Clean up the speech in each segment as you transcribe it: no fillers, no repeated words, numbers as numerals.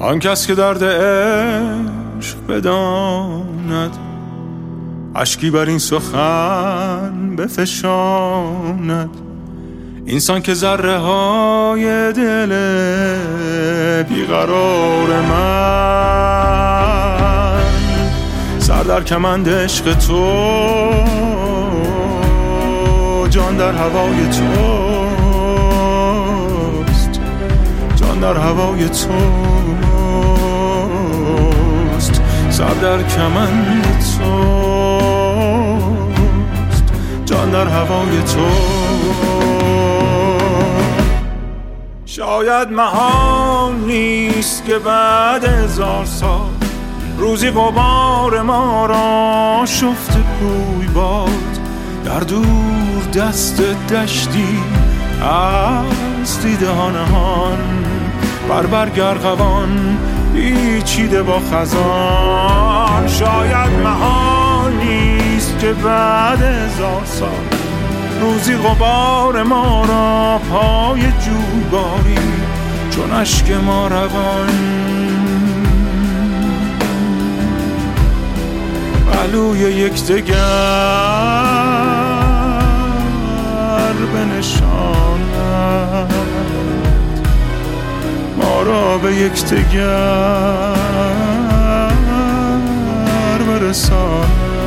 آن کس که درد عشق بداند، اشکی بر این سخن بفشاند. اینسان که ذره های دل بیقرار من سر در کمند عشق تو، جان در هوای توست، جان در هوای توست، سر در کمند توست، جان در هوای توست. شاید محال نیست که بعد 1000 سال روزی غبار ما را شفت بوی باد، در دور دست دشتی از دیده ها نهان، بر برگ ارغوان پیچیده با خزان. شاید محال نیست که بعد 1000 سال روزی غبار ما را پای جویباری چون اشک ما روان پهلوی یکدیگر بنشاند، ما را به یکدیگر برساند،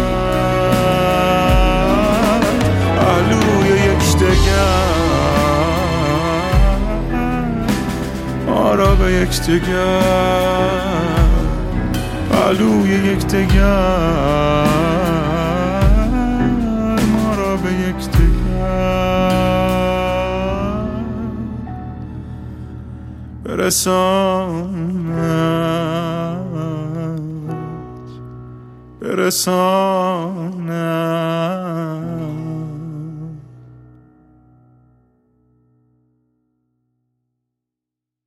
پهلوی یکدیگر ما را به یکدیگر، پهلوی یکدیگر ما را به یکدیگر برساند.